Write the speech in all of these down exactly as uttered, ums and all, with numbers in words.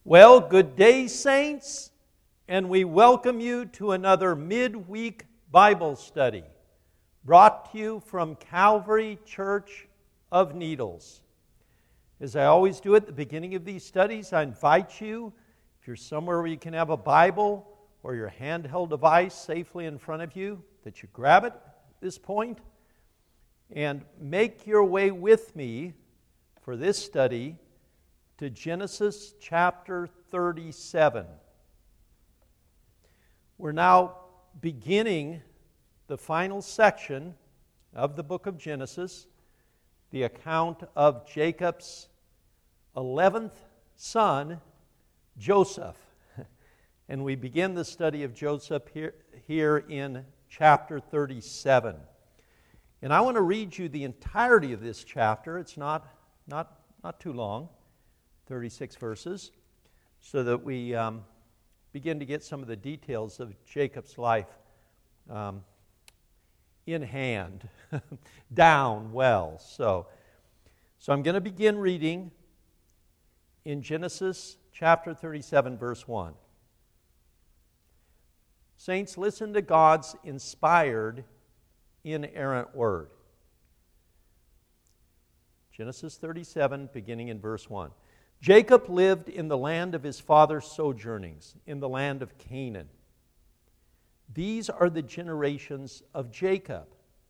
Well, good day, saints, and we welcome you to another midweek Bible study brought to you from Calvary Church of Needles. As I always do at the beginning of these studies, I invite you, if you're somewhere where you can have a Bible or your handheld device safely in front of you, that you grab it at this point and make your way with me for this study to Genesis chapter thirty-seven. We're now beginning the final section of the book of Genesis, the account of Jacob's eleventh son, Joseph. And we begin the study of Joseph here, here in chapter thirty-seven. And I want to read you the entirety of this chapter. It's not, not, not too long. thirty-six verses, so that we um, begin to get some of the details of Jacob's life um, in hand, down well. So, so I'm going to begin reading in Genesis chapter thirty-seven, verse one. Saints, listen to God's inspired, inerrant word. Genesis thirty-seven, beginning in verse one. Jacob lived in the land of his father's sojournings, in the land of Canaan. These are the generations of Jacob.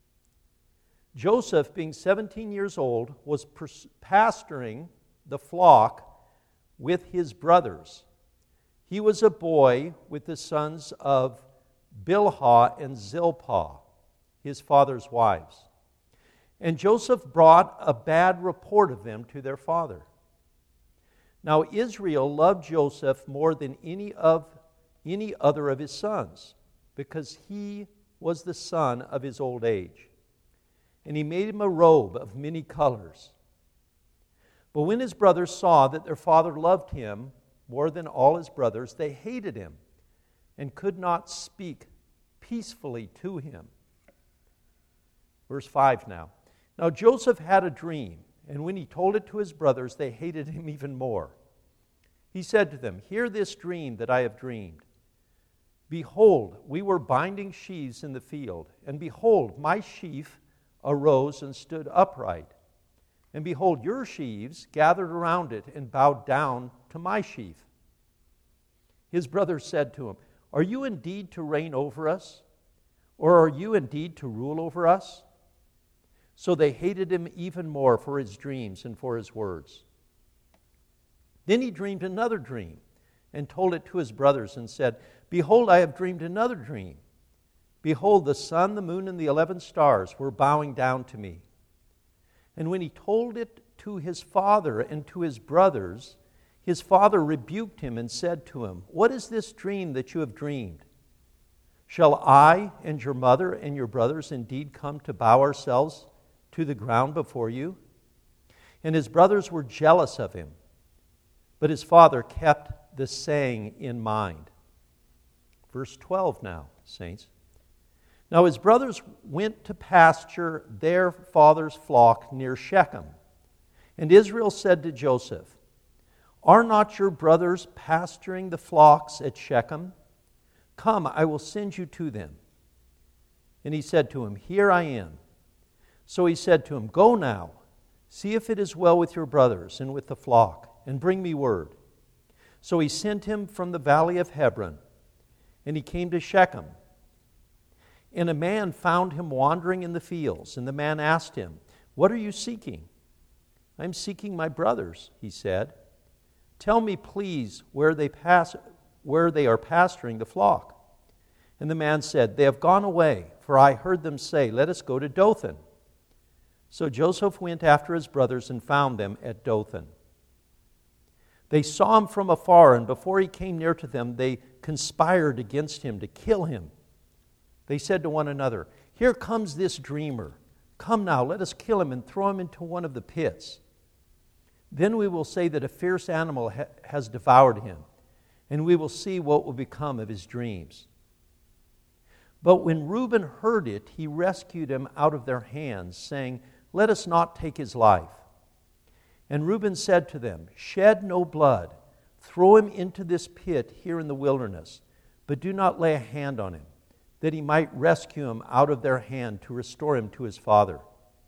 Joseph, being seventeen years old, was pasturing the flock with his brothers. He was a boy with the sons of Bilhah and Zilpah, his father's wives. And Joseph brought a bad report of them to their father. Now Israel loved Joseph more than any of any other of his sons, because he was the son of his old age. And he made him a robe of many colors. But when his brothers saw that their father loved him more than all his brothers, they hated him and could not speak peacefully to him. Verse five now. Now Joseph had a dream, and when he told it to his brothers, they hated him even more. He said to them, "Hear this dream that I have dreamed. Behold, we were binding sheaves in the field, and behold, my sheaf arose and stood upright. And behold, your sheaves gathered around it and bowed down to my sheaf." His brothers said to him, "Are you indeed to reign over us? Or are you indeed to rule over us?" So they hated him even more for his dreams and for his words. Then he dreamed another dream and told it to his brothers and said, "Behold, I have dreamed another dream. Behold, the sun, the moon, and the eleven stars were bowing down to me." And when he told it to his father and to his brothers, his father rebuked him and said to him, "What is this dream that you have dreamed? Shall I and your mother and your brothers indeed come to bow ourselves to the ground before you?" And his brothers were jealous of him, but his father kept the saying in mind. Verse twelve now, saints. Now his brothers went to pasture their father's flock near Shechem. And Israel said to Joseph, "Are not your brothers pasturing the flocks at Shechem? Come, I will send you to them." And he said to him, "Here I am." So he said to him, "Go now, see if it is well with your brothers and with the flock, and bring me word." So he sent him from the valley of Hebron, and he came to Shechem. And a man found him wandering in the fields, and the man asked him, "What are you seeking?" "I am seeking my brothers," he said. "Tell me, please, where they pass, where they are pasturing the flock." And the man said, "They have gone away, for I heard them say, 'Let us go to Dothan.'" So Joseph went after his brothers and found them at Dothan. They saw him from afar, and before he came near to them, they conspired against him to kill him. They said to one another, "Here comes this dreamer. Come now, let us kill him and throw him into one of the pits. Then we will say that a fierce animal ha- has devoured him, and we will see what will become of his dreams." But when Reuben heard it, he rescued him out of their hands, saying, "Let us not take his life." And Reuben said to them, "Shed no blood. throw him into this pit here in the wilderness, but do not lay a hand on him, that he might rescue him out of their hand to restore him to his father."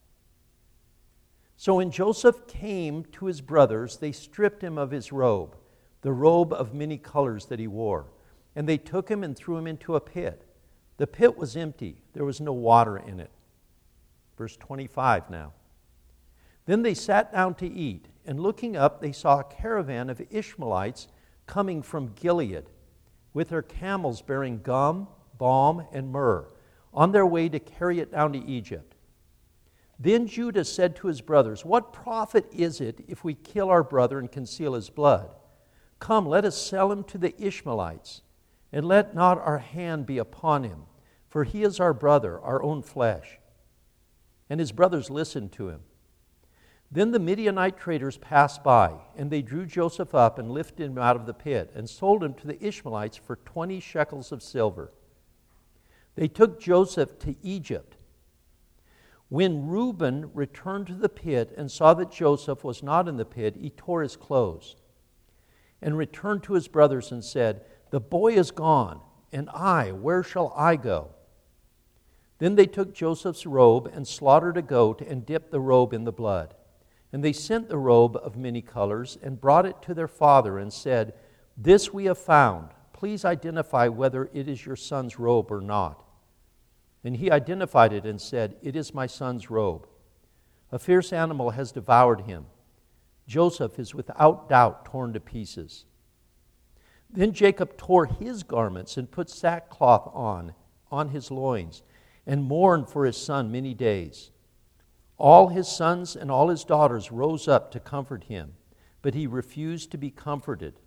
So when Joseph came to his brothers, they stripped him of his robe, the robe of many colors that he wore, and they took him and threw him into a pit. The pit was empty. There was no water in it. Verse twenty-five now. Then they sat down to eat, and looking up, they saw a caravan of Ishmaelites coming from Gilead, with their camels bearing gum, balm, and myrrh, on their way to carry it down to Egypt. Then Judah said to his brothers, "What profit is it if we kill our brother and conceal his blood? Come, let us sell him to the Ishmaelites, and let not our hand be upon him, for he is our brother, our own flesh." And his brothers listened to him. Then the Midianite traders passed by, and they drew Joseph up and lifted him out of the pit, and sold him to the Ishmaelites for twenty shekels of silver. They took Joseph to Egypt. When Reuben returned to the pit and saw that Joseph was not in the pit, he tore his clothes, and returned to his brothers and said, "The boy is gone, and I, where shall I go?" Then they took Joseph's robe and slaughtered a goat and dipped the robe in the blood. And they sent the robe of many colors and brought it to their father and said, "This we have found. Please identify whether it is your son's robe or not." And he identified it and said, "It is my son's robe. A fierce animal has devoured him. Joseph is without doubt torn to pieces." Then Jacob tore his garments and put sackcloth on, on his loins, and mourned for his son many days. All his sons and all his daughters rose up to comfort him, but he refused to be comforted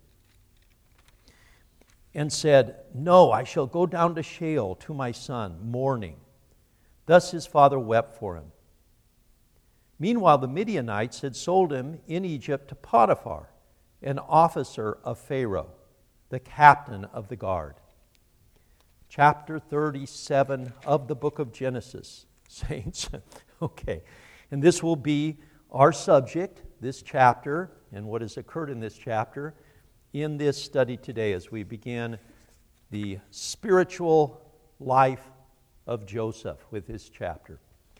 and said, "No, I shall go down to Sheol to my son, mourning." Thus his father wept for him. Meanwhile, the Midianites had sold him in Egypt to Potiphar, an officer of Pharaoh, the captain of the guard. Chapter thirty-seven of the book of Genesis, saints. Okay, and this will be our subject, this chapter, and what has occurred in this chapter, in this study today as we begin the spiritual life of Joseph with this chapter.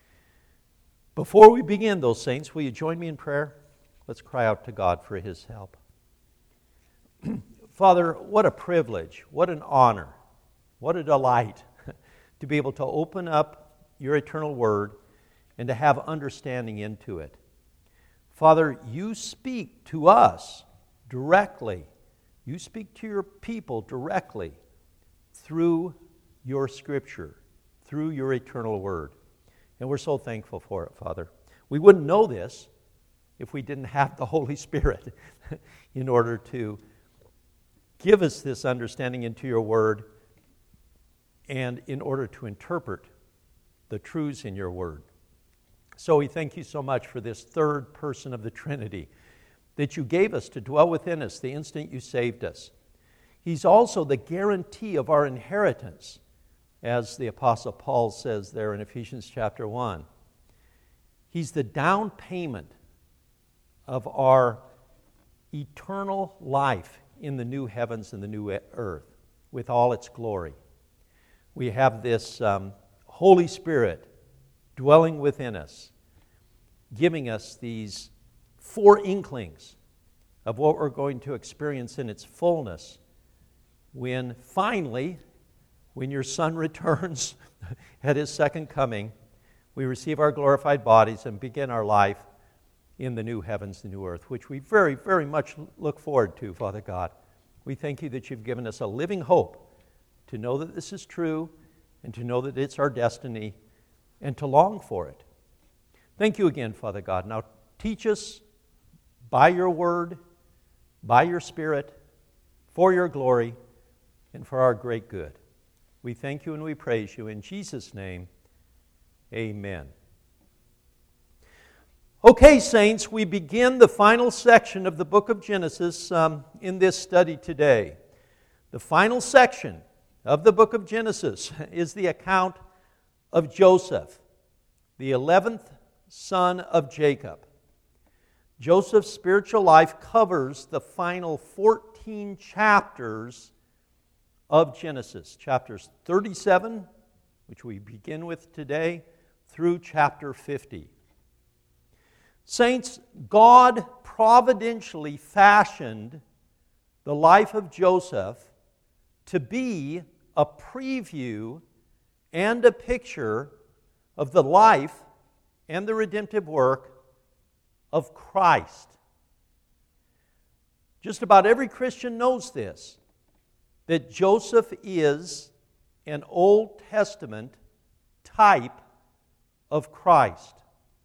Before we begin, though, saints, will you join me in prayer? Let's cry out to God for his help. Father, what a privilege, what an honor, what a delight to be able to open up your eternal word and to have understanding into it. Father, you speak to us directly. You speak to your people directly through your scripture, through your eternal word. And we're so thankful for it, Father. We wouldn't know this if we didn't have the Holy Spirit in order to give us this understanding into your word and in order to interpret the truths in your word. So we thank you so much for this third person of the Trinity that you gave us to dwell within us the instant you saved us. He's also the guarantee of our inheritance, as the Apostle Paul says there in Ephesians chapter one. He's the down payment of our eternal life in the new heavens and the new earth with all its glory. We have this um, Holy Spirit dwelling within us, giving us these four inklings of what we're going to experience in its fullness when finally, when your Son returns at his second coming, we receive our glorified bodies and begin our life in the new heavens and new earth, which we very, very much look forward to, Father God. We thank you that you've given us a living hope to know that this is true and to know that it's our destiny and to long for it. Thank you again, Father God. Now teach us by your word, by your Spirit, for your glory, and for our great good. We thank you and we praise you. In Jesus' name, amen. Okay, saints, we begin the final section of the book of Genesis um, in this study today. The final section of the book of Genesis is the account of Joseph, the eleventh son of Jacob. Joseph's spiritual life covers the final fourteen chapters of Genesis, chapters thirty-seven, which we begin with today, through chapter fifty. Saints, God providentially fashioned the life of Joseph to be a preview and a picture of the life and the redemptive work of Christ. Just about every Christian knows this, that Joseph is an Old Testament type of Christ.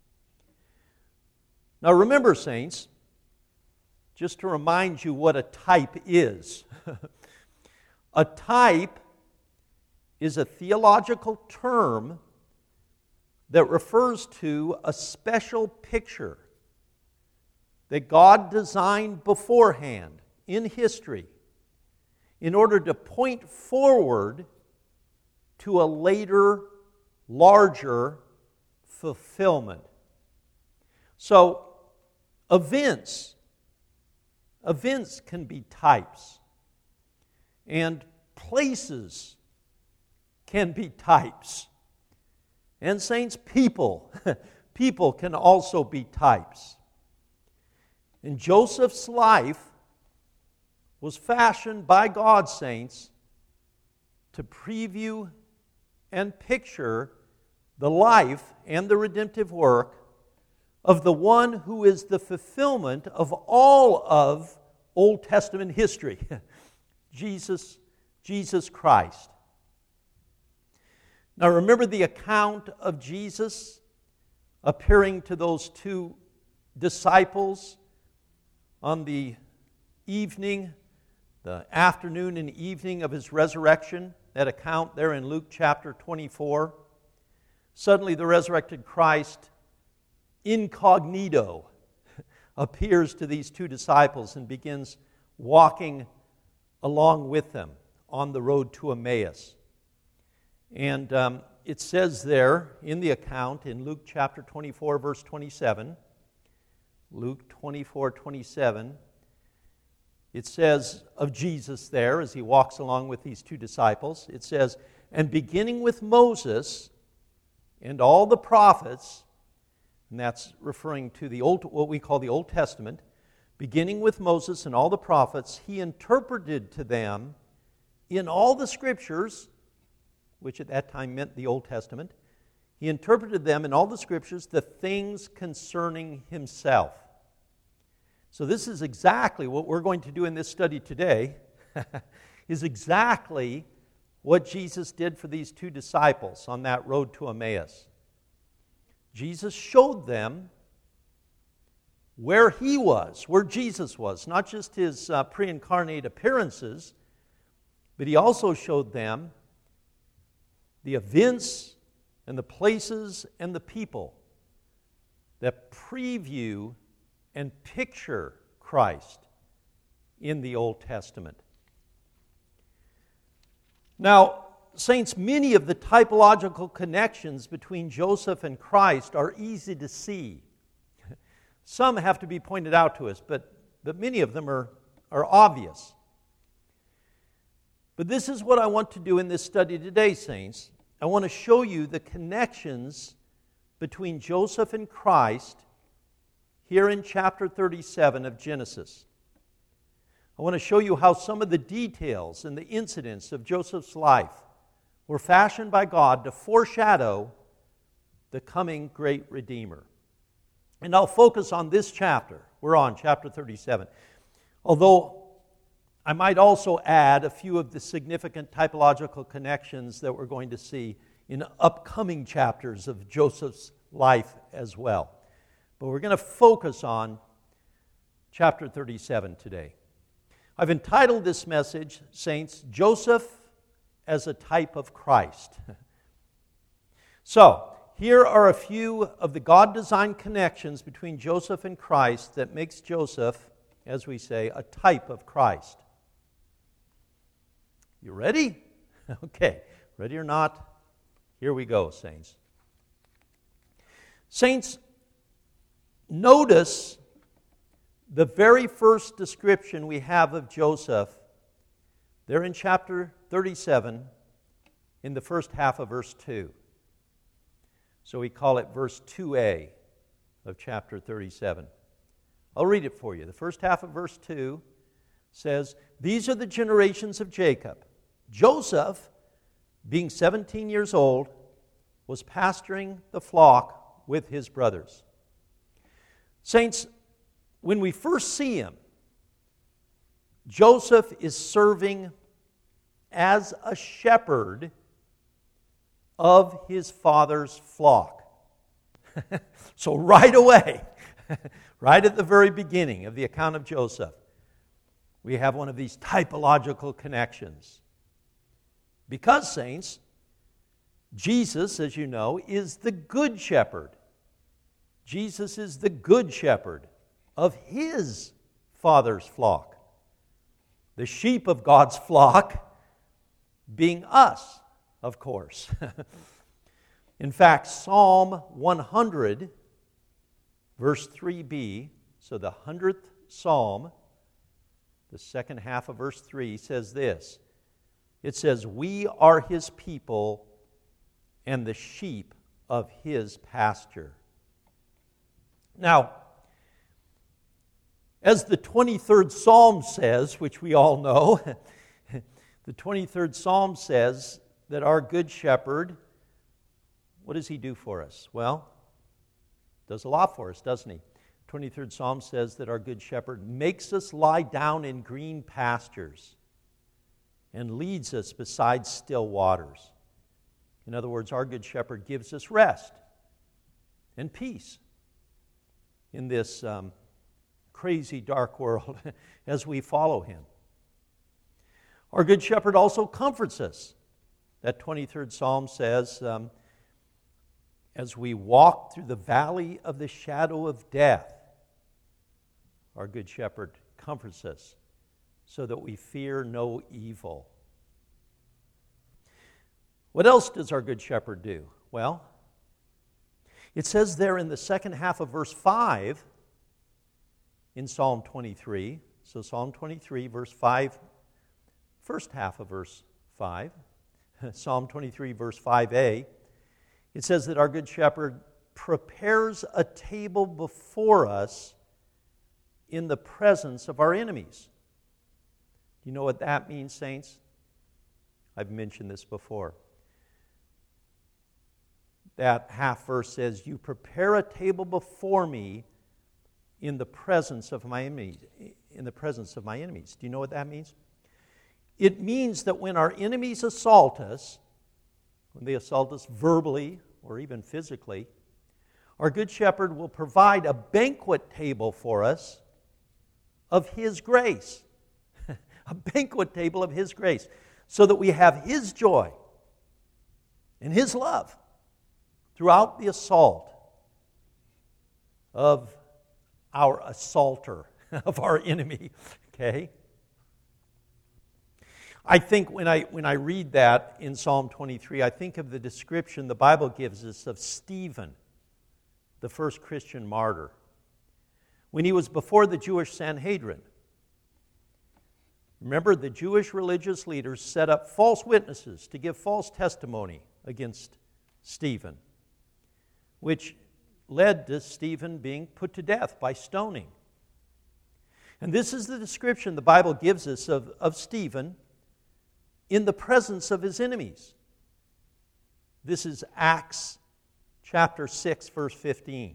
Now remember, saints, just to remind you what a type is. A type is a theological term that refers to a special picture that God designed beforehand in history in order to point forward to a later, larger fulfillment. So, events, events can be types, and places can be types. And saints, people, people can also be types. And Joseph's life was fashioned by God, saints, to preview and picture the life and the redemptive work of the one who is the fulfillment of all of Old Testament history, Jesus, Jesus Christ. Now remember the account of Jesus appearing to those two disciples on the evening, the afternoon and evening of his resurrection, that account there in Luke chapter twenty-four. Suddenly the resurrected Christ, incognito, appears to these two disciples and begins walking along with them on the road to Emmaus. And um, it says there in the account in Luke chapter twenty-four, verse twenty-seven, Luke twenty-four, twenty-seven, it says of Jesus there as he walks along with these two disciples, it says, "And beginning with Moses and all the prophets," and that's referring to the old, what we call the Old Testament, "beginning with Moses and all the prophets, he interpreted to them in all the scriptures," which at that time meant the Old Testament, he interpreted them in all the scriptures, the things concerning himself. So this is exactly what we're going to do in this study today, is exactly what Jesus did for these two disciples on that road to Emmaus. Jesus showed them where he was, where Jesus was, not just his uh, pre-incarnate appearances, but he also showed them the events and the places and the people that preview and picture Christ in the Old Testament. Now, saints, many of the typological connections between Joseph and Christ are easy to see. Some have to be pointed out to us, but, but many of them are, are obvious. But this is what I want to do in this study today, saints. I want to show you the connections between Joseph and Christ here in chapter thirty-seven of Genesis. I want to show you how some of the details and the incidents of Joseph's life were fashioned by God to foreshadow the coming great Redeemer. And I'll focus on this chapter. We're on chapter thirty-seven. Although I might also add a few of the significant typological connections that we're going to see in upcoming chapters of Joseph's life as well. But we're going to focus on chapter thirty-seven today. I've entitled this message, saints, Joseph as a type of Christ. So, here are a few of the God-designed connections between Joseph and Christ that makes Joseph, as we say, a type of Christ. You ready? Okay, ready or not, here we go, saints. Saints, notice The very first description we have of Joseph, there in chapter thirty-seven, in the first half of verse two. So we call it verse two a of chapter thirty-seven. I'll read it for you. The first half of verse two says, "These are the generations of Jacob. Joseph, being seventeen years old, was pasturing the flock with his brothers." Saints, when we first see him, Joseph is serving as a shepherd of his father's flock. So right away, right at the very beginning of the account of Joseph, we have one of these typological connections. Because, saints, Jesus, as you know, is the good shepherd. Jesus is the good shepherd of his father's flock. The sheep of God's flock being us, of course. In fact, Psalm one hundred, verse three b, so the hundredth Psalm, the second half of verse three, says this. It says, "We are his people and the sheep of his pasture." Now, as the twenty-third Psalm says, which we all know, the twenty-third Psalm says that our good shepherd, what does he do for us? Well, does a lot for us, doesn't he? The twenty-third Psalm says that our good shepherd makes us lie down in green pastures and leads us beside still waters. In other words, our good shepherd gives us rest and peace in this um, crazy, dark world as we follow him. Our good shepherd also comforts us. That twenty-third Psalm says, um, as we walk through the valley of the shadow of death, our good shepherd comforts us so that we fear no evil. What else does our good shepherd do? Well, it says there in the second half of verse five in Psalm twenty-three, so Psalm twenty-three, verse five, first half of verse five, Psalm twenty-three, verse five a, it says that our good shepherd prepares a table before us in the presence of our enemies. Do you know what that means, saints? I've mentioned this before. That half verse says, "You prepare a table before me in the presence of my enemies." In the presence of my enemies. Do you know what that means? It means that when our enemies assault us, when they assault us verbally or even physically, our good shepherd will provide a banquet table for us of his grace. A banquet table of his grace, so that we have his joy and his love throughout the assault of our assaulter, of our enemy. Okay? I think when I when I read that in Psalm twenty-three, I think of the description the Bible gives us of Stephen, the first Christian martyr, when he was before the Jewish Sanhedrin. Remember, the Jewish religious leaders set up false witnesses to give false testimony against Stephen, which led to Stephen being put to death by stoning. And this is the description the Bible gives us of, of Stephen in the presence of his enemies. This is Acts chapter six, verse fifteen.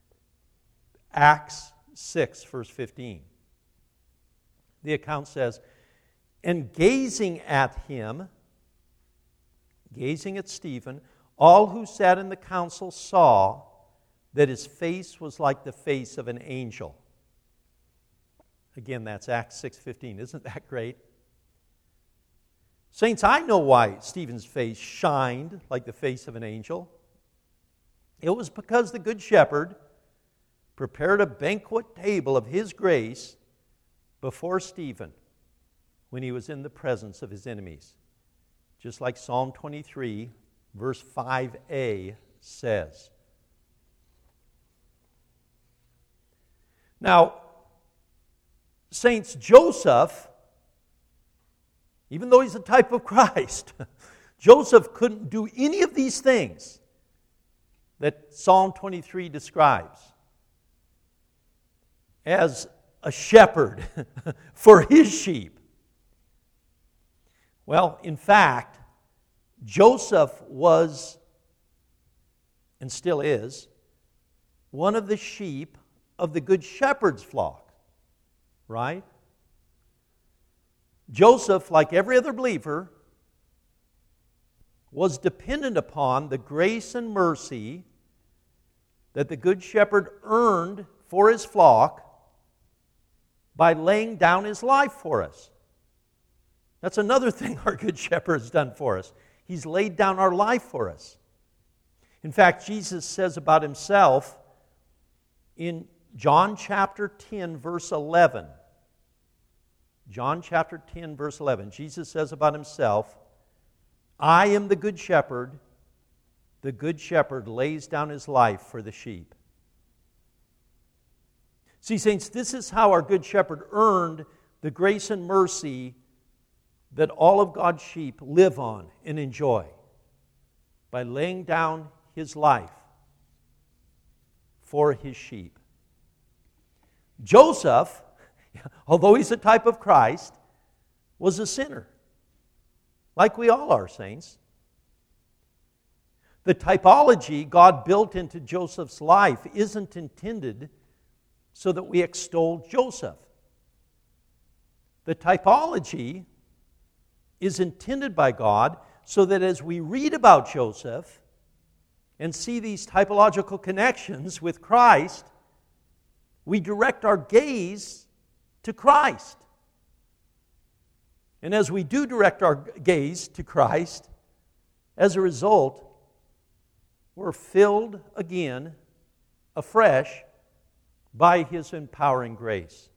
Acts six, verse fifteen. The account says, "And gazing at him," gazing at Stephen, "all who sat in the council saw that his face was like the face of an angel." Again, that's Acts six fifteen. Isn't that great? Saints, I know why Stephen's face shined like the face of an angel. It was because the Good Shepherd prepared a banquet table of his grace before Stephen when he was in the presence of his enemies. Just like Psalm twenty-three, verse five a says. Now, Saints, Joseph, even though he's a type of Christ, Joseph couldn't do any of these things that Psalm twenty-three describes as a shepherd for his sheep. Well, in fact, Joseph was, and still is, one of the sheep of the Good Shepherd's flock, right? Joseph, like every other believer, was dependent upon the grace and mercy that the Good Shepherd earned for his flock by laying down his life for us. That's another thing our Good Shepherd has done for us. He's laid down our life for us. In fact, Jesus says about himself in John chapter ten, verse eleven. John chapter ten, verse eleven. Jesus says about himself, I am the Good Shepherd. The Good Shepherd lays down his life for the sheep. See, saints, this is how our Good Shepherd earned the grace and mercy that all of God's sheep live on and enjoy, by laying down his life for his sheep. Joseph, although he's a type of Christ, was a sinner, like we all are, saints. The typology God built into Joseph's life isn't intended so that we extol Joseph. The typology is intended by God so that as we read about Joseph and see these typological connections with Christ, we direct our gaze to Christ. And as we do direct our gaze to Christ, as a result, we're filled again, afresh, by his empowering grace.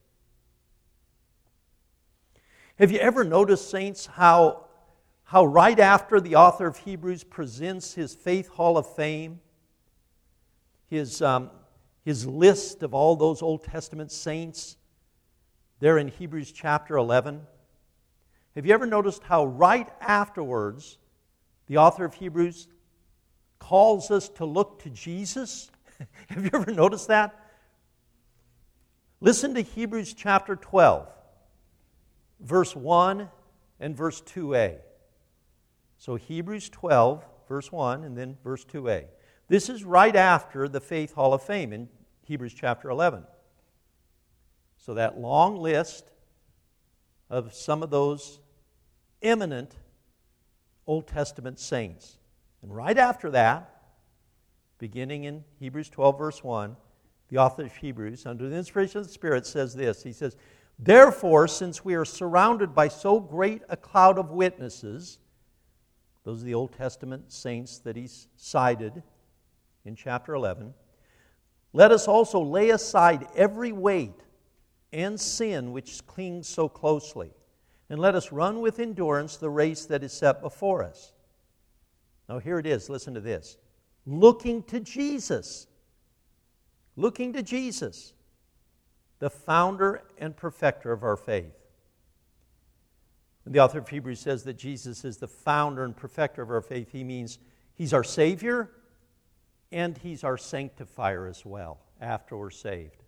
Have you ever noticed, saints, how, how right after the author of Hebrews presents his Faith Hall of Fame, his, um, his list of all those Old Testament saints, there in Hebrews chapter eleven, have you ever noticed how right afterwards the author of Hebrews calls us to look to Jesus? Have you ever noticed that? Listen to Hebrews chapter twelve, verse one and verse two a. So Hebrews twelve, verse one, and then verse two a. This is right after the Faith Hall of Fame in Hebrews chapter eleven. So that long list of some of those eminent Old Testament saints. And right after that, beginning in Hebrews twelve, verse one, the author of Hebrews, under the inspiration of the Spirit, says this. He says, therefore, since we are surrounded by so great a cloud of witnesses, those are the Old Testament saints that he's cited in chapter eleven, let us also lay aside every weight and sin which clings so closely, and let us run with endurance the race that is set before us. Now here it is, listen to this. Looking to Jesus. Looking to Jesus, the founder and perfecter of our faith. When the author of Hebrews says that Jesus is the founder and perfecter of our faith, he means he's our Savior and he's our sanctifier as well after we're saved.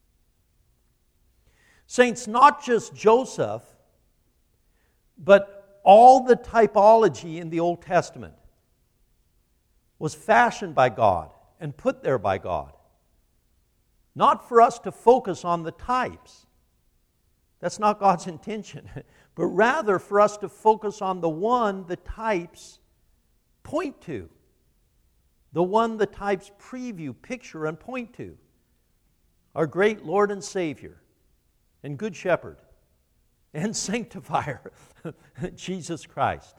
Saints, not just Joseph, but all the typology in the Old Testament was fashioned by God and put there by God. Not for us to focus on the types. That's not God's intention. But rather for us to focus on the one the types point to. The one the types preview, picture, and point to. Our great Lord and Savior and Good Shepherd and Sanctifier, Jesus Christ.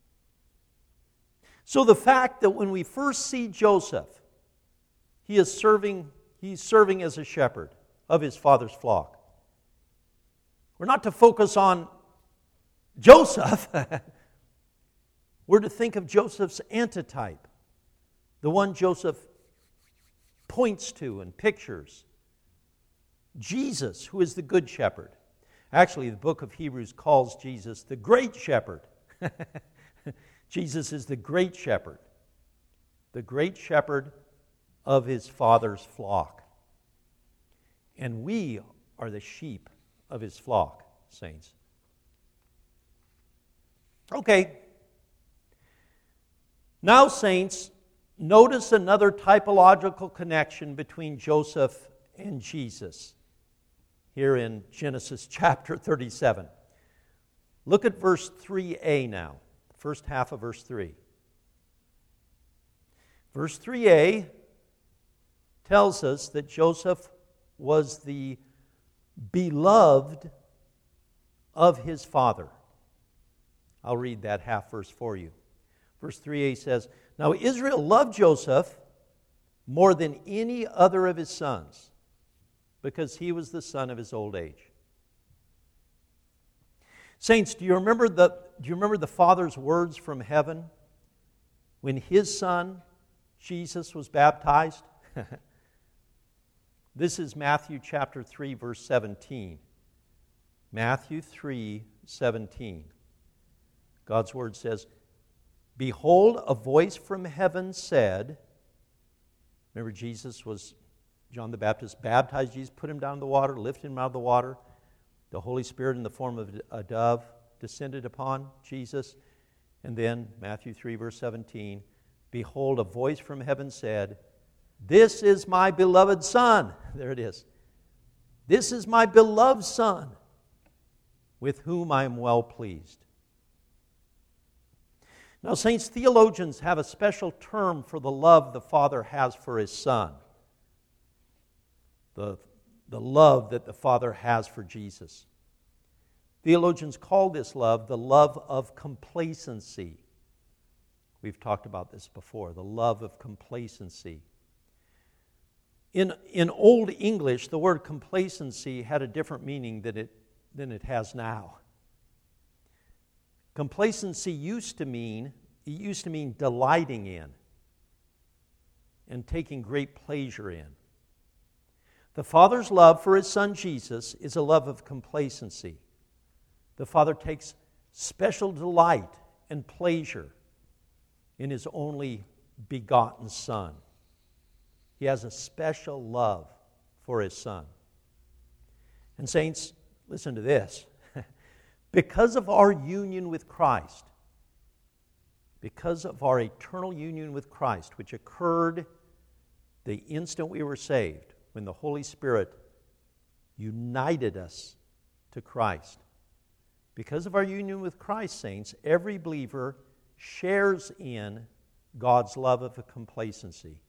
So the fact that when we first see Joseph, he is serving He's serving as a shepherd of his father's flock. We're not to focus on Joseph. We're to think of Joseph's antitype, the one Joseph points to and pictures. Jesus, who is the good shepherd. Actually, the book of Hebrews calls Jesus the great shepherd. Jesus is the great shepherd, the great shepherd of his Father's flock. And we are the sheep of his flock, saints. Okay. Now, saints, notice another typological connection between Joseph and Jesus here in Genesis chapter thirty-seven. Look at verse three a now, first half of verse three. Verse three a tells us that Joseph was the beloved of his father. I'll read that half verse for you. Verse three a says, "Now Israel loved Joseph more than any other of his sons, because he was the son of his old age." Saints, do you remember the, do you remember the Father's words from heaven when his son, Jesus, was baptized? This is Matthew chapter three, verse seventeen. Matthew three, seventeen. God's word says, "Behold, a voice from heaven said," remember Jesus was, John the Baptist baptized Jesus, put him down in the water, lifted him out of the water. The Holy Spirit in the form of a dove descended upon Jesus. And then, Matthew three, verse seventeen, "Behold, a voice from heaven said, This is my beloved Son." There it is. "This is my beloved Son, with whom I am well pleased." Now, saints, theologians have a special term for the love the Father has for his Son. The, the love that the Father has for Jesus. Theologians call this love the love of complacency. We've talked about this before, the love of complacency. In, in Old English, the word complacency had a different meaning than it, than it has now. Complacency used to mean, it used to mean delighting in and taking great pleasure in. The Father's love for his Son Jesus is a love of complacency. The Father takes special delight and pleasure in his only begotten Son. He has a special love for his Son. And saints, listen to this. Because of our union with Christ, because of our eternal union with Christ, which occurred the instant we were saved, when the Holy Spirit united us to Christ. Because of our union with Christ, saints, every believer shares in God's love of complacency.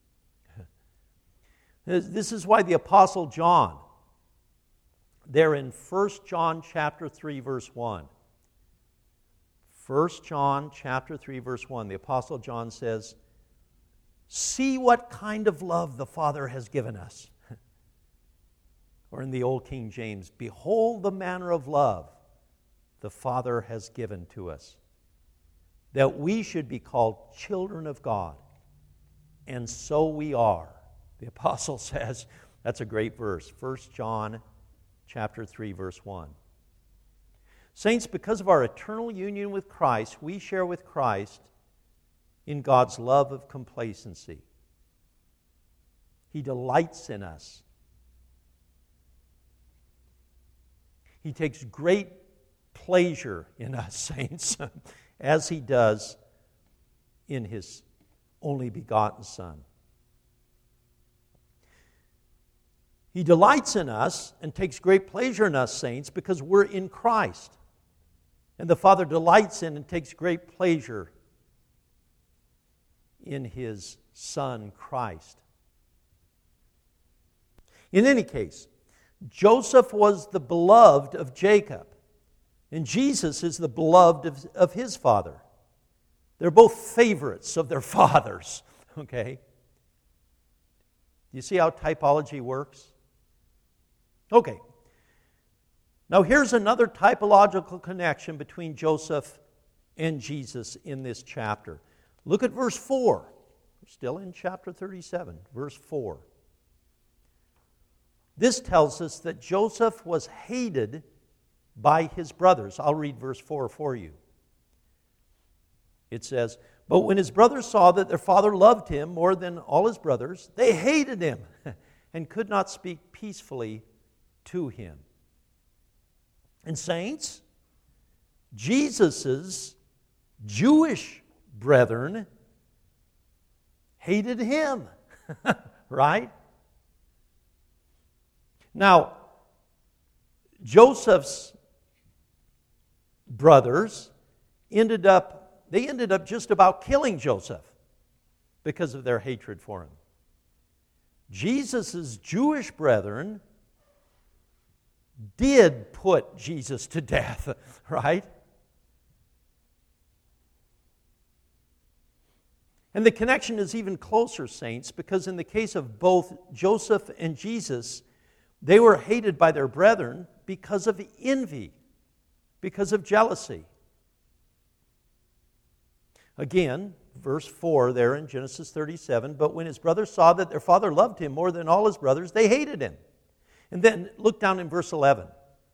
This is why the Apostle John, there in First John chapter three, verse one. First John chapter three, verse one, the Apostle John says, "See what kind of love the Father has given us." Or in the Old King James, "Behold the manner of love the Father has given to us, that we should be called children of God. And so we are." The apostle says, that's a great verse, First John chapter three, verse one. Saints, because of our eternal union with Christ, we share with Christ in God's love of complacency. He delights in us. He takes great pleasure in us, saints, as he does in his only begotten Son. He delights in us and takes great pleasure in us, saints, because we're in Christ. And the Father delights in and takes great pleasure in his Son, Christ. In any case, Joseph was the beloved of Jacob, and Jesus is the beloved of, of his father. They're both favorites of their fathers, okay? You see how typology works? Okay. Now here's another typological connection between Joseph and Jesus in this chapter. Look at verse four. We're still in chapter thirty-seven, verse four. This tells us that Joseph was hated by his brothers. I'll read verse four for you. It says, "But when his brothers saw that their father loved him more than all his brothers, they hated him and could not speak peacefully to him." And saints, Jesus' Jewish brethren hated him, right? Now, Joseph's brothers ended up, they ended up just about killing Joseph because of their hatred for him. Jesus' Jewish brethren did put Jesus to death, right? And the connection is even closer, saints, because in the case of both Joseph and Jesus, they were hated by their brethren because of envy, because of jealousy. Again, verse four there in Genesis thirty-seven, "But when his brothers saw that their father loved him more than all his brothers, they hated him." And then look down in verse eleven.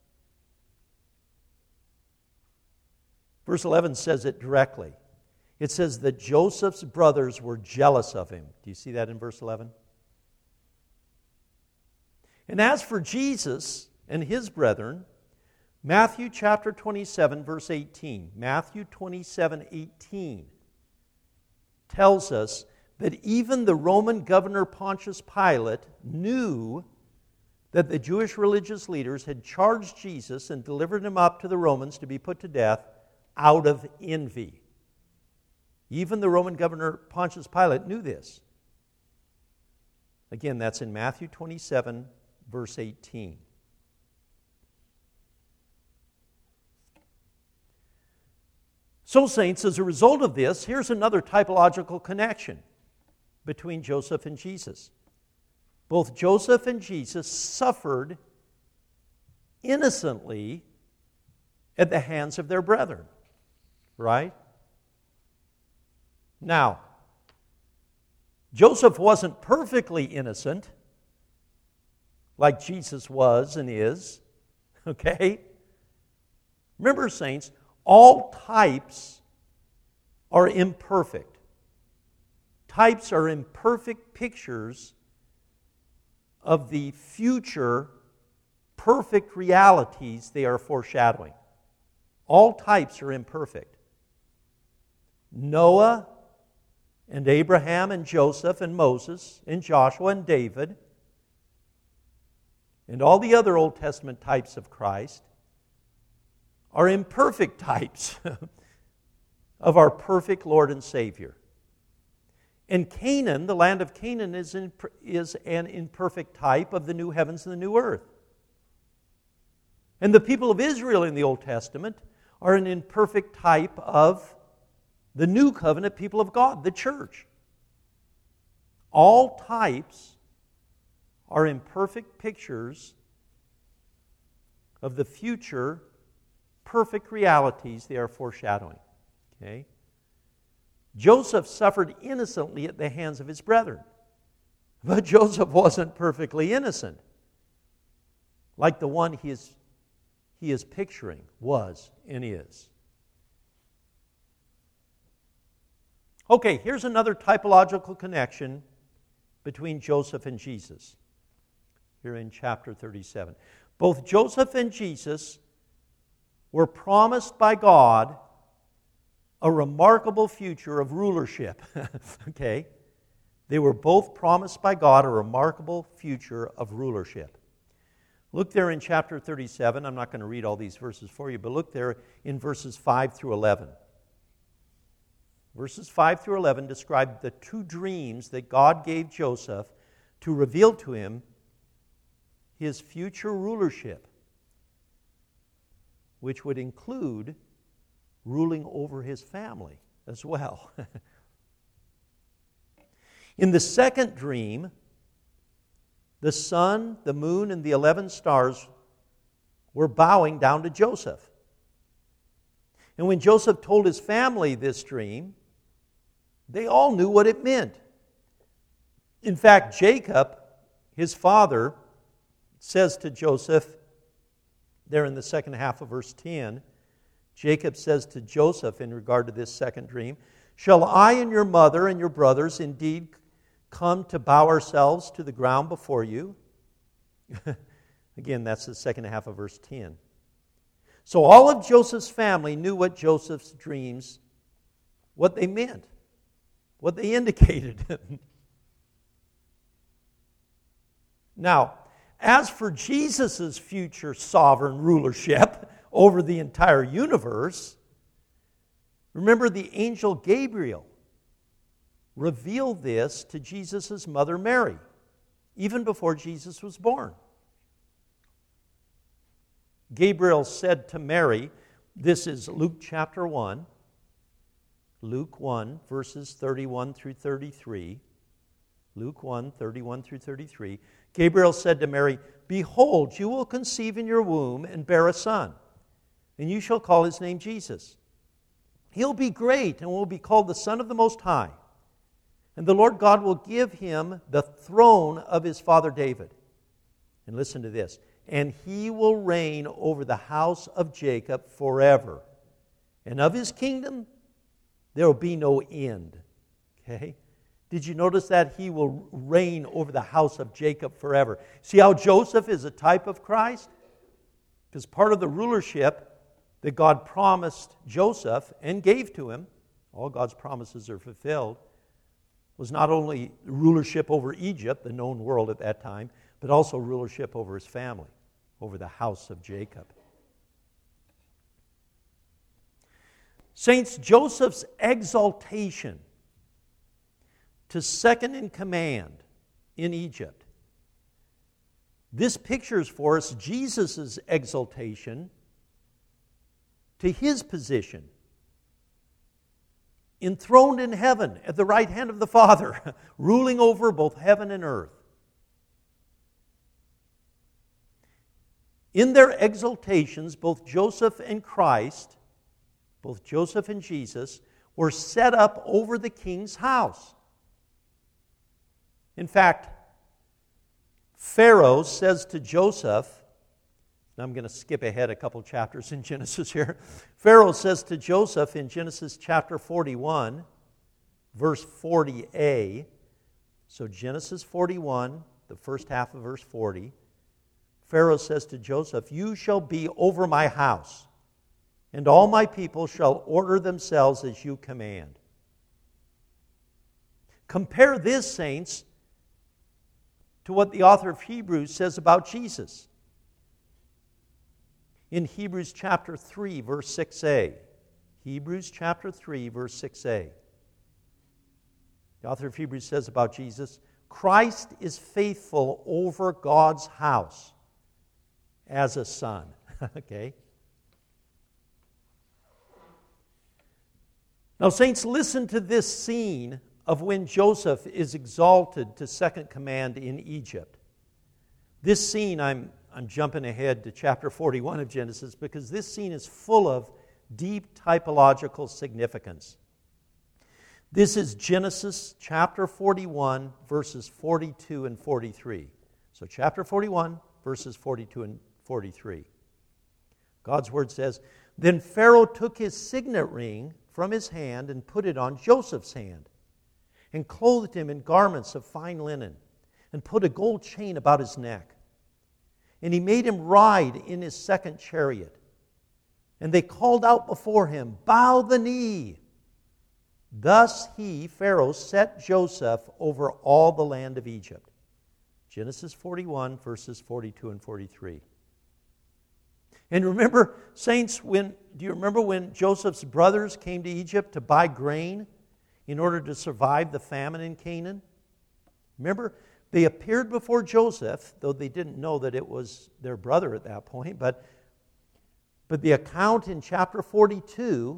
Verse eleven says it directly. It says that Joseph's brothers were jealous of him. Do you see that in verse eleven? And as for Jesus and his brethren, Matthew chapter twenty-seven, verse eighteen. Matthew twenty-seven, eighteen tells us that even the Roman governor Pontius Pilate knew that the Jewish religious leaders had charged Jesus and delivered him up to the Romans to be put to death out of envy. Even the Roman governor Pontius Pilate knew this. Again, that's in Matthew twenty-seven, verse eighteen. So, saints, as a result of this, here's another typological connection between Joseph and Jesus. Both Joseph and Jesus suffered innocently at the hands of their brethren, right? Now, Joseph wasn't perfectly innocent like Jesus was and is, okay? Remember, saints, all types are imperfect. Types are imperfect pictures of the future perfect realities they are foreshadowing. All types are imperfect. Noah and Abraham and Joseph and Moses and Joshua and David and all the other Old Testament types of Christ are imperfect types of our perfect Lord and Savior. And Canaan, the land of Canaan, is, in, is an imperfect type of the new heavens and the new earth. And the people of Israel in the Old Testament are an imperfect type of the new covenant people of God, the church. All types are imperfect pictures of the future perfect realities they are foreshadowing. Okay? Joseph suffered innocently at the hands of his brethren. But Joseph wasn't perfectly innocent, like the one he is, he is picturing was and is. Okay, here's another typological connection between Joseph and Jesus, here in chapter thirty-seven. Both Joseph and Jesus were promised by God a remarkable future of rulership. Okay? They were both promised by God a remarkable future of rulership. Look there in chapter thirty-seven. I'm not going to read all these verses for you, but look there in verses five through eleven. Verses five through eleven describe the two dreams that God gave Joseph to reveal to him his future rulership, which would include ruling over his family as well. In the second dream, the sun, the moon, and the eleven stars were bowing down to Joseph. And when Joseph told his family this dream, they all knew what it meant. In fact, Jacob, his father, says to Joseph, there in the second half of verse ten, Jacob says to Joseph in regard to this second dream, "Shall I and your mother and your brothers indeed come to bow ourselves to the ground before you?" Again, that's the second half of verse ten. So all of Joseph's family knew what Joseph's dreams, what they meant, what they indicated. Now, as for Jesus' future sovereign rulership over the entire universe, remember the angel Gabriel revealed this to Jesus' mother Mary, even before Jesus was born. Gabriel said to Mary, this is Luke chapter one, Luke one, verses thirty-one through thirty-three. Luke one, thirty-one through thirty-three. Gabriel said to Mary, "Behold, you will conceive in your womb and bear a son, and you shall call his name Jesus. He'll be great and will be called the Son of the Most High. And the Lord God will give him the throne of his father David." And listen to this. "And he will reign over the house of Jacob forever. And of his kingdom there will be no end." Okay? Did you notice that? He will reign over the house of Jacob forever. See how Joseph is a type of Christ? Because part of the rulership that God promised Joseph and gave to him, all God's promises are fulfilled, was not only rulership over Egypt, the known world at that time, but also rulership over his family, over the house of Jacob. Saints, Joseph's exaltation to second in command in Egypt, this pictures for us Jesus' exaltation to his position, enthroned in heaven at the right hand of the Father, ruling over both heaven and earth. In their exaltations, both Joseph and Christ, both Joseph and Jesus, were set up over the king's house. In fact, Pharaoh says to Joseph, and I'm going to skip ahead a couple chapters in Genesis here. Pharaoh says to Joseph in Genesis chapter forty-one, verse forty a, so Genesis forty-one, the first half of verse forty, Pharaoh says to Joseph, "You shall be over my house, and all my people shall order themselves as you command." Compare this, saints, to what the author of Hebrews says about Jesus. In Hebrews chapter three, verse six a. Hebrews chapter three, verse six a. The author of Hebrews says about Jesus, "Christ is faithful over God's house as a son." Okay? Now, saints, listen to this scene of when Joseph is exalted to second command in Egypt. This scene, I'm, I'm jumping ahead to chapter forty-one of Genesis, because this scene is full of deep typological significance. This is Genesis chapter forty-one, verses forty-two and forty-three. So chapter forty-one, verses forty-two and forty-three. God's word says, "Then Pharaoh took his signet ring from his hand and put it on Joseph's hand, and clothed him in garments of fine linen, and put a gold chain about his neck. And he made him ride in his second chariot. And they called out before him, 'Bow the knee!' Thus he, Pharaoh, set Joseph over all the land of Egypt." Genesis forty-one, verses forty-two and forty-three. And remember, saints, when do you remember when Joseph's brothers came to Egypt to buy grain in order to survive the famine in Canaan? Remember, they appeared before Joseph, though they didn't know that it was their brother at that point, but, but the account in chapter forty-two,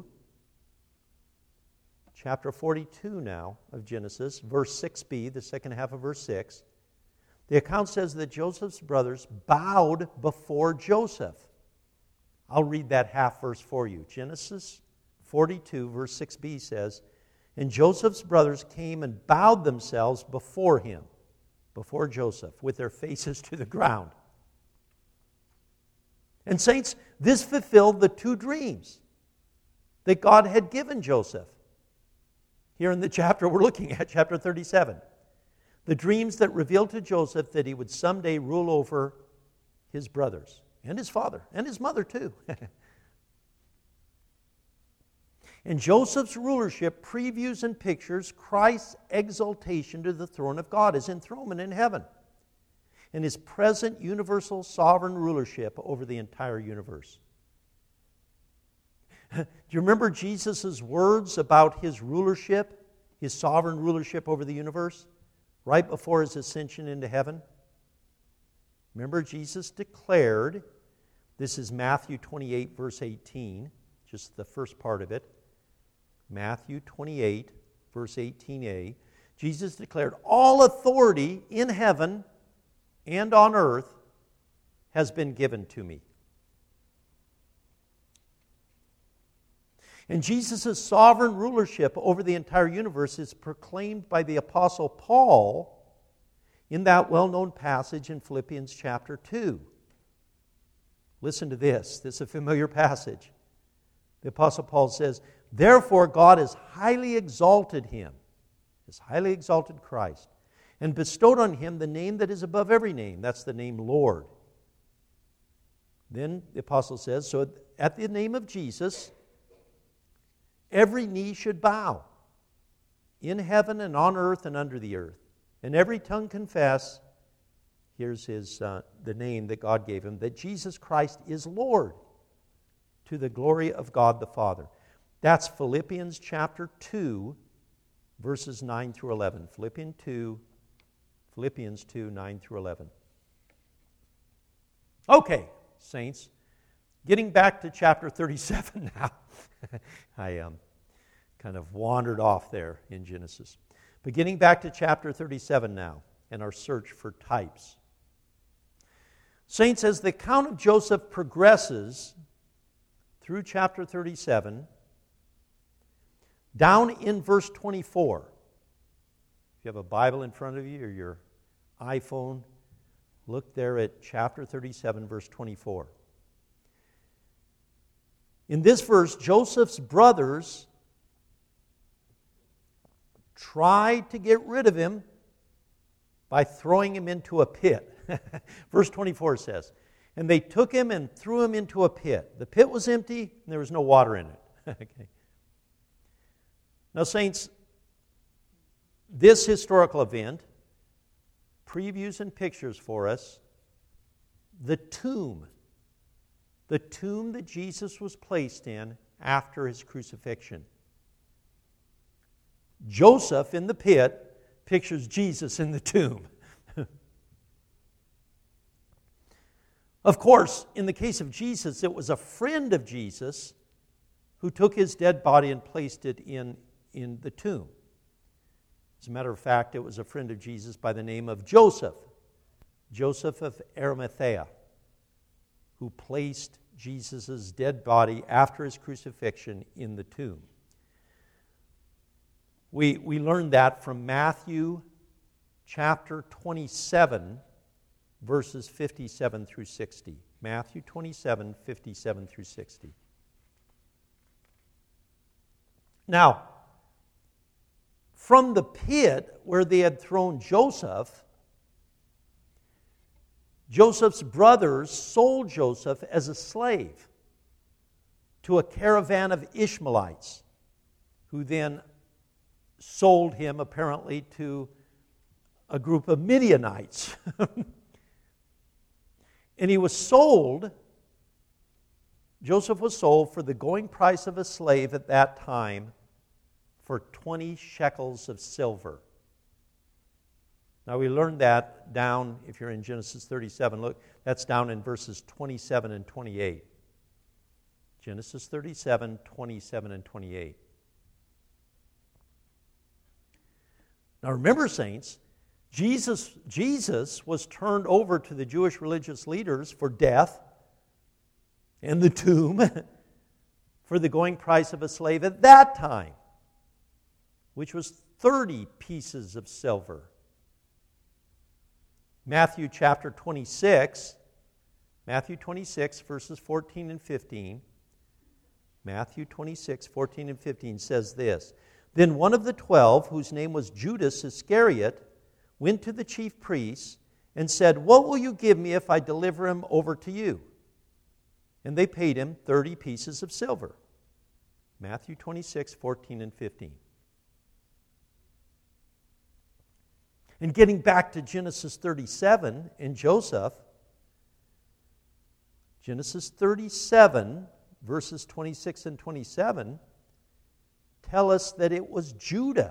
chapter forty-two now of Genesis, verse six b, the second half of verse six, the account says that Joseph's brothers bowed before Joseph. I'll read that half verse for you. Genesis forty-two, verse six b says, "And Joseph's brothers came and bowed themselves before him," before Joseph, "with their faces to the ground. And saints, this fulfilled the two dreams that God had given Joseph. Here in the chapter we're looking at, chapter thirty-seven. The dreams that revealed to Joseph that he would someday rule over his brothers and his father and his mother too. And Joseph's rulership previews and pictures Christ's exaltation to the throne of God, his enthronement in heaven, and his present universal sovereign rulership over the entire universe. Do you remember Jesus' words about his rulership, his sovereign rulership over the universe, right before his ascension into heaven? Remember, Jesus declared, this is Matthew twenty-eight, verse eighteen, just the first part of it. Matthew twenty-eight, verse eighteen a. Jesus declared, all authority in heaven and on earth has been given to me. And Jesus' sovereign rulership over the entire universe is proclaimed by the Apostle Paul in that well-known passage in Philippians chapter two. Listen to this. This is a familiar passage. The Apostle Paul says, therefore God has highly exalted him, has highly exalted Christ, and bestowed on him the name that is above every name. That's the name Lord. Then the Apostle says, so at the name of Jesus, every knee should bow, in heaven and on earth and under the earth, and every tongue confess, here's his uh, the name that God gave him, that Jesus Christ is Lord, to the glory of God the Father. That's Philippians chapter two, verses nine through eleven. Philippians two, Philippians two, nine through eleven. Okay, saints, getting back to chapter thirty-seven now. I um, kind of wandered off there in Genesis. But getting back to chapter thirty-seven now and our search for types. Saints, as the account of Joseph progresses through chapter thirty-seven, down in verse twenty-four, if you have a Bible in front of you or your iPhone, look there at chapter thirty-seven, verse twenty-four. In this verse, Joseph's brothers tried to get rid of him by throwing him into a pit. Verse twenty-four says, and they took him and threw him into a pit. The pit was empty and there was no water in it. Okay. Now, saints, this historical event previews and pictures for us the tomb. The tomb that Jesus was placed in after his crucifixion. Joseph in the pit pictures Jesus in the tomb. Of course, in the case of Jesus, it was a friend of Jesus who took his dead body and placed it in, in the tomb. As a matter of fact, it was a friend of Jesus by the name of Joseph, Joseph of Arimathea, who placed Jesus' dead body after his crucifixion in the tomb. We, we learned that from Matthew chapter twenty-seven, verses fifty-seven through sixty. Matthew twenty-seven, fifty-seven through sixty. Now, from the pit where they had thrown Joseph, Joseph's brothers sold Joseph as a slave to a caravan of Ishmaelites, who then sold him apparently to a group of Midianites. And he was sold, Joseph was sold for the going price of a slave at that time for twenty shekels of silver. Now we learned that down, if you're in Genesis thirty-seven, look, that's down in verses twenty-seven and twenty-eight. Genesis thirty-seven, twenty-seven and twenty-eight. Now remember, saints, Jesus, Jesus was turned over to the Jewish religious leaders for death and the tomb for the going price of a slave at that time, which was thirty pieces of silver. Matthew chapter twenty-six, Matthew twenty-six, verses fourteen and fifteen. Matthew twenty-six, fourteen and fifteen says this. Then one of the twelve, whose name was Judas Iscariot, went to the chief priests and said, "What will you give me if I deliver him over to you?" And they paid him thirty pieces of silver. Matthew twenty-six, fourteen and fifteen. And getting back to Genesis thirty-seven and Joseph, Genesis thirty-seven, verses twenty-six and twenty-seven, tell us that it was Judah.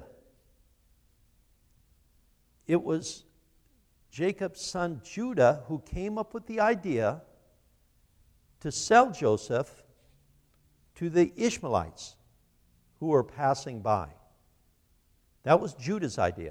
It was Jacob's son Judah who came up with the idea to sell Joseph to the Ishmaelites who were passing by. That was Judah's idea.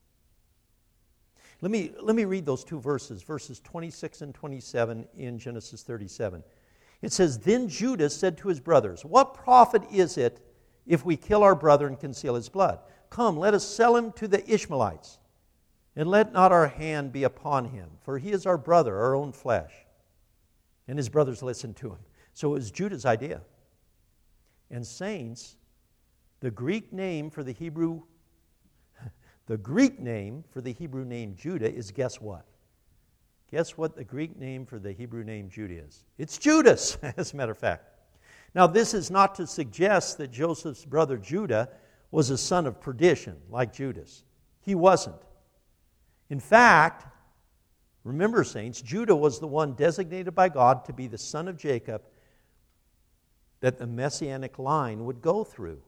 Let me, let me read those two verses, verses twenty-six and twenty-seven in Genesis thirty-seven. It says, "Then Judah said to his brothers, 'What profit is it if we kill our brother and conceal his blood? Come, let us sell him to the Ishmaelites, and let not our hand be upon him, for he is our brother, our own flesh.' And his brothers listened to him." So it was Judah's idea. And saints, the Greek name for the Hebrew The Greek name for the Hebrew name Judah is, guess what? Guess what the Greek name for the Hebrew name Judah is? It's Judas, as a matter of fact. Now, this is not to suggest that Joseph's brother Judah was a son of perdition, like Judas. He wasn't. In fact, remember, saints, Judah was the one designated by God to be the son of Jacob that the Messianic line would go through.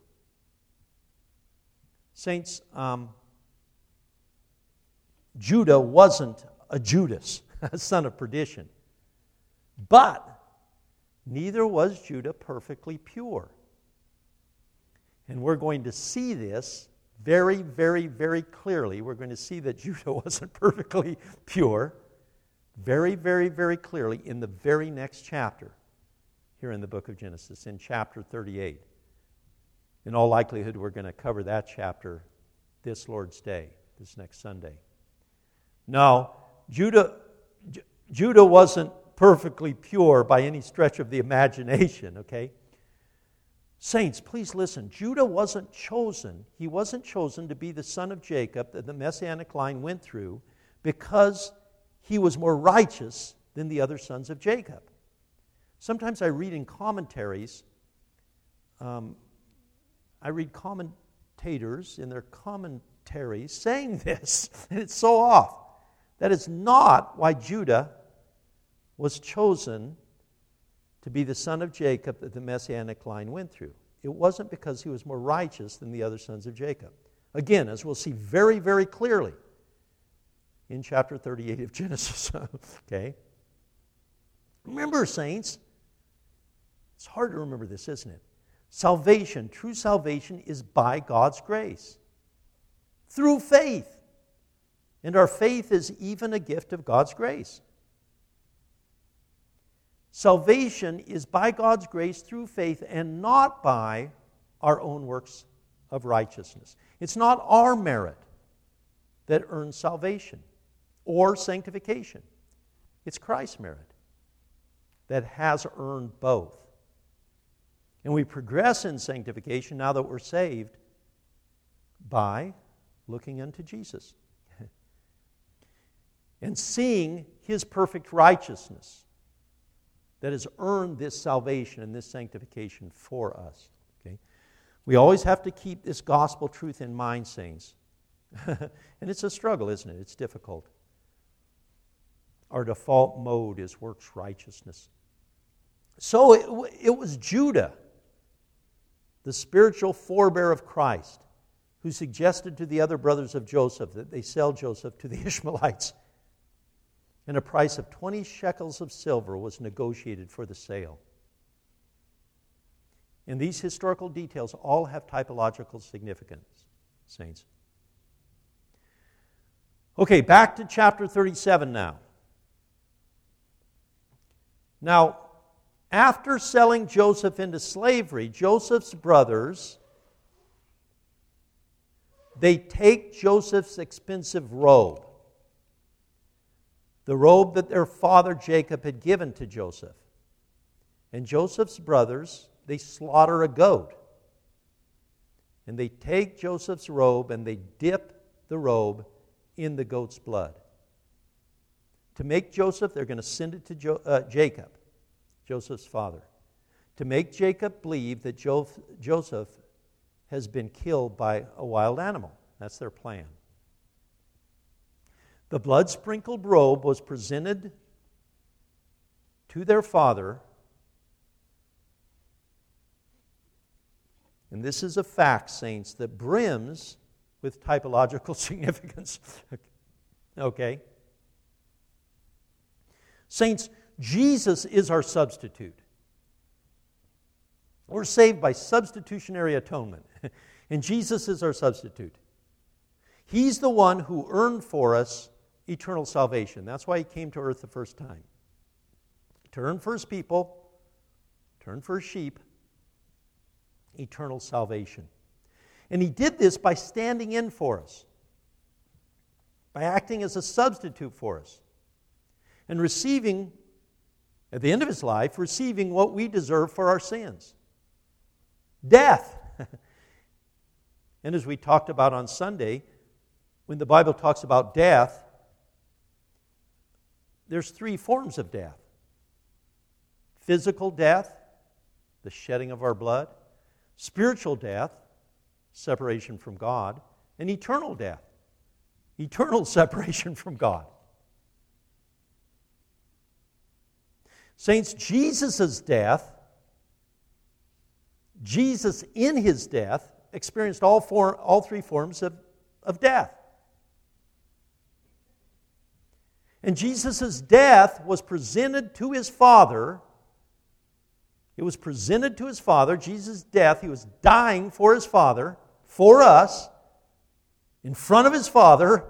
Saints, um, Judah wasn't a Judas, a son of perdition. But neither was Judah perfectly pure. And we're going to see this very, very, very clearly. We're going to see that Judah wasn't perfectly pure very, very, very clearly in the very next chapter here in the book of Genesis, in chapter thirty-eight. In all likelihood, we're going to cover that chapter this Lord's Day, this next Sunday. Now, Judah, J- Judah wasn't perfectly pure by any stretch of the imagination, okay? Saints, please listen. Judah wasn't chosen. He wasn't chosen to be the son of Jacob that the Messianic line went through because he was more righteous than the other sons of Jacob. Sometimes I read in commentaries, um, I read commentators in their commentaries saying this, and it's so off. That is not why Judah was chosen to be the son of Jacob that the Messianic line went through. It wasn't because he was more righteous than the other sons of Jacob. Again, as we'll see very, very clearly in chapter thirty-eight of Genesis. Okay? Remember, saints, it's hard to remember this, isn't it? Salvation, true salvation, is by God's grace, through faith. And our faith is even a gift of God's grace. Salvation is by God's grace through faith and not by our own works of righteousness. It's not our merit that earns salvation or sanctification. It's Christ's merit that has earned both. And we progress in sanctification now that we're saved by looking unto Jesus and seeing His perfect righteousness that has earned this salvation and this sanctification for us. Okay? We always have to keep this gospel truth in mind, saints. And it's a struggle, isn't it? It's difficult. Our default mode is works righteousness. So it, it was Judah, the spiritual forebear of Christ, who suggested to the other brothers of Joseph that they sell Joseph to the Ishmaelites. And a price of twenty shekels of silver was negotiated for the sale. And these historical details all have typological significance, saints. Okay, back to chapter thirty-seven now. Now, after selling Joseph into slavery, Joseph's brothers, they take Joseph's expensive robe. the robe that their father Jacob had given to Joseph. And Joseph's brothers, they slaughter a goat. And they take Joseph's robe and they dip the robe in the goat's blood. To make Joseph, they're going to send it to jo- uh, Jacob, Joseph's father, to make Jacob believe that jo- Joseph has been killed by a wild animal. That's their plan. The blood-sprinkled robe was presented to their father. And this is a fact, saints, that brims with typological significance. Okay? Saints, Jesus is our substitute. We're saved by substitutionary atonement. And Jesus is our substitute. He's the one who earned for us eternal salvation. That's why He came to earth the first time. To earn for His people, to earn for His sheep, eternal salvation. And He did this by standing in for us, by acting as a substitute for us, and receiving, at the end of His life, receiving what we deserve for our sins. Death. And as we talked about on Sunday, when the Bible talks about death, there's three forms of death. Physical death, the shedding of our blood. Spiritual death, separation from God. And eternal death, eternal separation from God. Saints, Jesus' death, Jesus in His death, experienced all four, all three forms of, of death. And Jesus' death was presented to His Father. It was presented to His Father, Jesus' death. He was dying for His Father, for us, in front of His Father.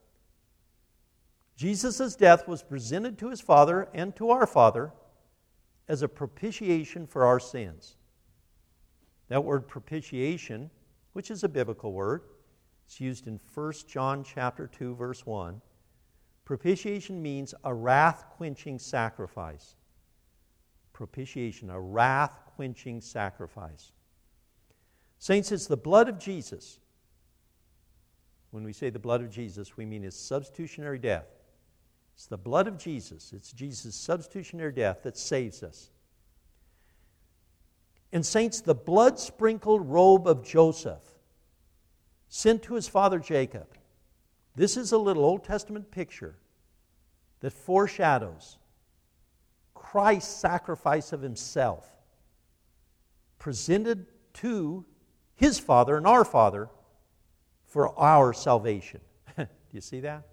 Jesus' death was presented to His Father and to our Father as a propitiation for our sins. That word propitiation, which is a biblical word, it's used in First John chapter two, verse one. Propitiation means a wrath-quenching sacrifice. Propitiation, a wrath-quenching sacrifice. Saints, it's the blood of Jesus. When we say the blood of Jesus, we mean His substitutionary death. It's the blood of Jesus. It's Jesus' substitutionary death that saves us. And saints, the blood-sprinkled robe of Joseph, sent to his father Jacob, this is a little Old Testament picture that foreshadows Christ's sacrifice of Himself, presented to His Father and our Father for our salvation. Do you see that?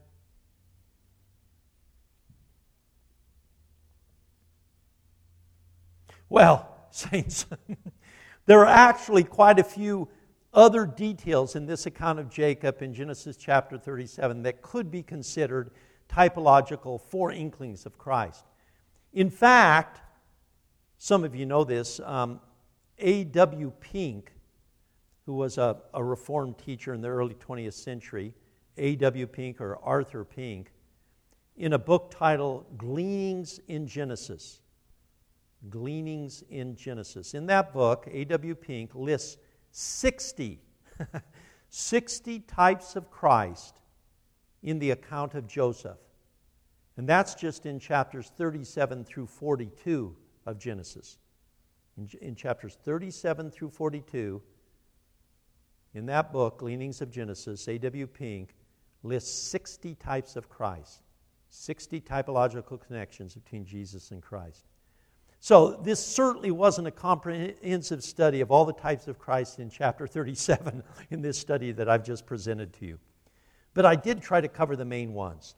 Well, saints, there are actually quite a few other details in this account of Jacob in Genesis chapter thirty-seven that could be considered typological foreinklings of Christ. In fact, some of you know this, um, A W Pink, who was a, a Reformed teacher in the early twentieth century, A W Pink or Arthur Pink, in a book titled Gleanings in Genesis. Gleanings in Genesis. In that book, A W Pink lists sixty, sixty types of Christ in the account of Joseph. And that's just in chapters thirty-seven through forty-two of Genesis. In, in chapters thirty-seven through forty-two, in that book, Gleanings of Genesis, A W Pink lists sixty types of Christ, sixty typological connections between Jesus and Christ. So this certainly wasn't a comprehensive study of all the types of Christ in chapter thirty-seven in this study that I've just presented to you. But I did try to cover the main ones.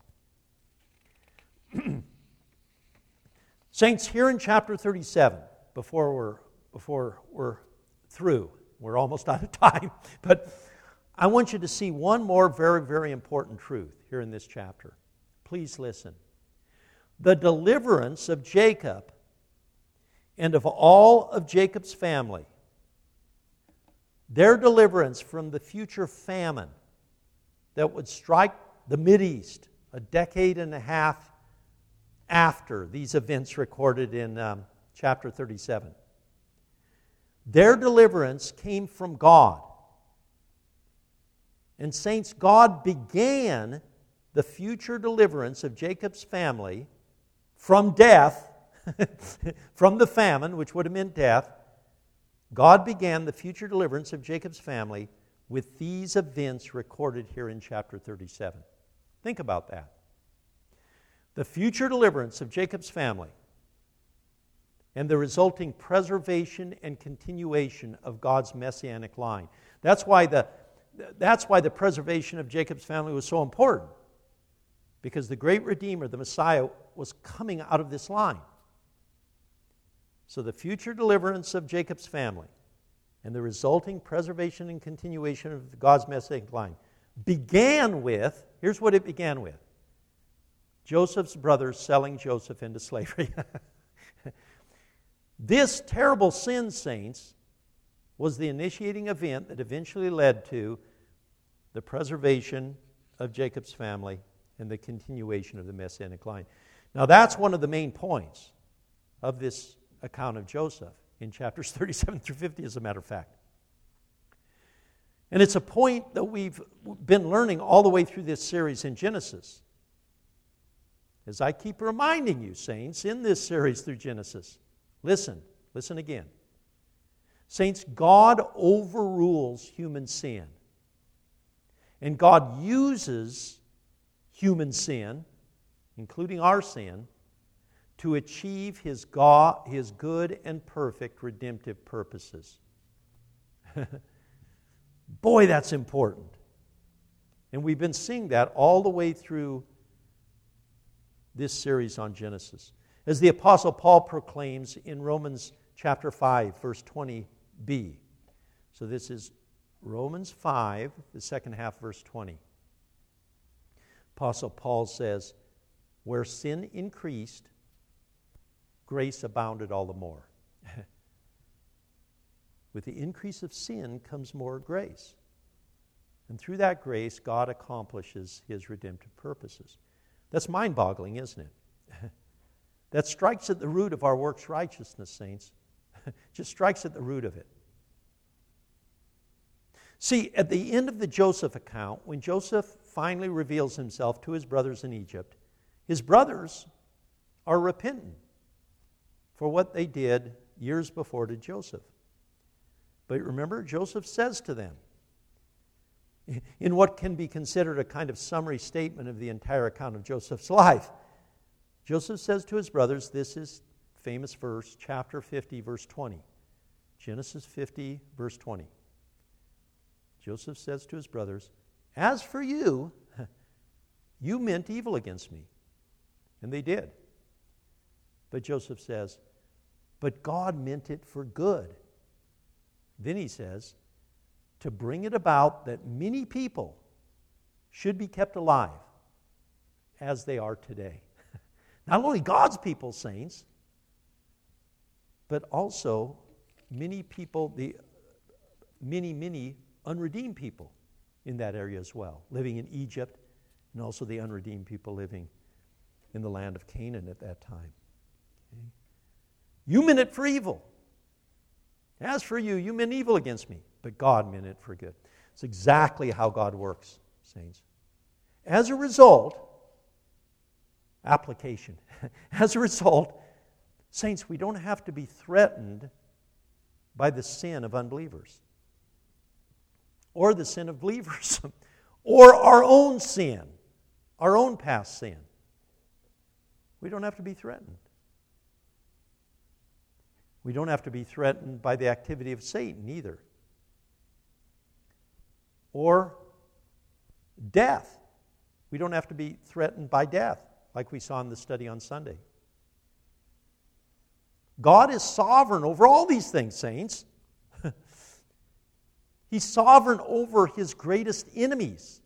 Saints, here in chapter thirty-seven, before we're, before we're through, we're almost out of time, but I want you to see one more very, very important truth here in this chapter. Please listen. The deliverance of Jacob and of all of Jacob's family, their deliverance from the future famine that would strike the Mideast a decade and a half after these events recorded in um, chapter thirty-seven. Their deliverance came from God. And saints, God began the future deliverance of Jacob's family from death, from the famine, which would have meant death. God began the future deliverance of Jacob's family with these events recorded here in chapter thirty-seven. Think about that. The future deliverance of Jacob's family and the resulting preservation and continuation of God's messianic line. That's why the, that's why the preservation of Jacob's family was so important. Because the great Redeemer, the Messiah, was coming out of this line. So the future deliverance of Jacob's family and the resulting preservation and continuation of God's messianic line began with, here's what it began with, Joseph's brothers selling Joseph into slavery. This terrible sin, saints, was the initiating event that eventually led to the preservation of Jacob's family and the continuation of the messianic line. Now that's one of the main points of this account of Joseph in chapters thirty-seven through fifty, as a matter of fact. And it's a point that we've been learning all the way through this series in Genesis. As I keep reminding you, saints, in this series through Genesis, listen, listen again. Saints, God overrules human sin. And God uses human sin, including our sin, to achieve His, God, His good and perfect redemptive purposes. Boy, that's important. And we've been seeing that all the way through this series on Genesis. As the Apostle Paul proclaims in Romans chapter five, verse twenty b. So this is Romans five, the second half, verse twenty. Apostle Paul says, where sin increased, grace abounded all the more. With the increase of sin comes more grace. And through that grace, God accomplishes His redemptive purposes. That's mind-boggling, isn't it? That strikes at the root of our works righteousness, saints. Just strikes at the root of it. See, at the end of the Joseph account, when Joseph finally reveals himself to his brothers in Egypt, his brothers are repentant for what they did years before to Joseph. But remember, Joseph says to them, in what can be considered a kind of summary statement of the entire account of Joseph's life, Joseph says to his brothers, this is famous verse, chapter fifty, verse twenty. Genesis fifty, verse twenty. Joseph says to his brothers, as for you, you meant evil against me. And they did. But Joseph says, but God meant it for good. Then he says, to bring it about that many people should be kept alive as they are today. Not only God's people, saints, but also many people, the many, many unredeemed people in that area as well, living in Egypt, and also the unredeemed people living in the land of Canaan at that time. Okay? You meant it for evil. As for you, you meant evil against me, but God meant it for good. It's exactly how God works, saints. As a result, application. As a result, saints, we don't have to be threatened by the sin of unbelievers or the sin of believers or our own sin, our own past sin. We don't have to be threatened. We don't have to be threatened by the activity of Satan either. Or death. We don't have to be threatened by death, like we saw in the study on Sunday. God is sovereign over all these things, saints. He's sovereign over His greatest enemies.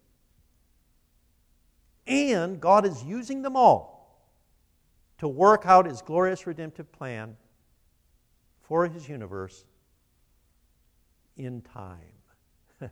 And God is using them all to work out His glorious redemptive plan for His universe in time.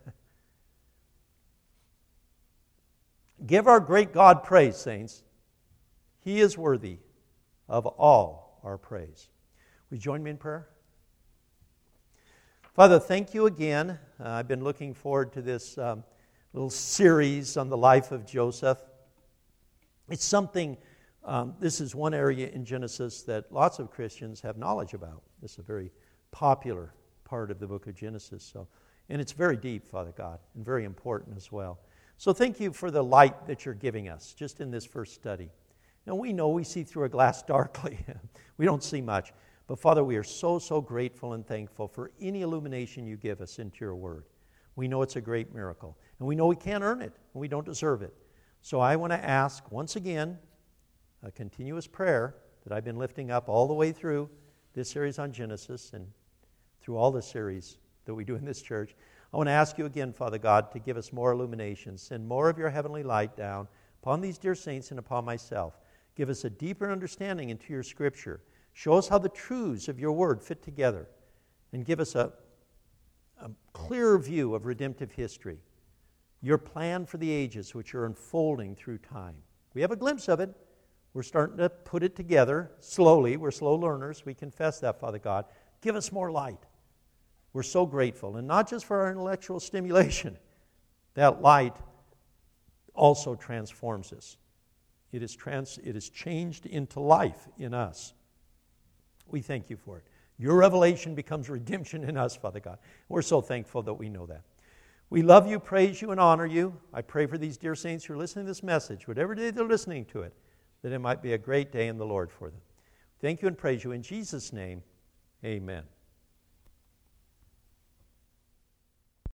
Give our great God praise, saints. He is worthy of all our praise. Will you join me in prayer? Father, thank you again. Uh, I've been looking forward to this um, little series on the life of Joseph. It's something, um, this is one area in Genesis that lots of Christians have knowledge about. This is a very popular part of the book of Genesis. So, and it's very deep, Father God, and very important as well. So thank you for the light that you're giving us just in this first study. Now we know we see through a glass darkly. We don't see much. But Father, we are so, so grateful and thankful for any illumination you give us into your word. We know it's a great miracle. And we know we can't earn it, and we don't deserve it. So I want to ask once again a continuous prayer that I've been lifting up all the way through this series on Genesis and through all the series that we do in this church. I want to ask you again, Father God, to give us more illumination. Send more of your heavenly light down upon these dear saints and upon myself. Give us a deeper understanding into your Scripture. Show us how the truths of your word fit together. And give us a, a clearer view of redemptive history. Your plan for the ages which are unfolding through time. We have a glimpse of it. We're starting to put it together slowly. We're slow learners. We confess that, Father God. Give us more light. We're so grateful. And not just for our intellectual stimulation. That light also transforms us. It is, trans, it is changed into life in us. We thank you for it. Your revelation becomes redemption in us, Father God. We're so thankful that we know that. We love you, praise you, and honor you. I pray for these dear saints who are listening to this message, whatever day they're listening to it, that it might be a great day in the Lord for them. Thank you and praise you. In Jesus' name, amen.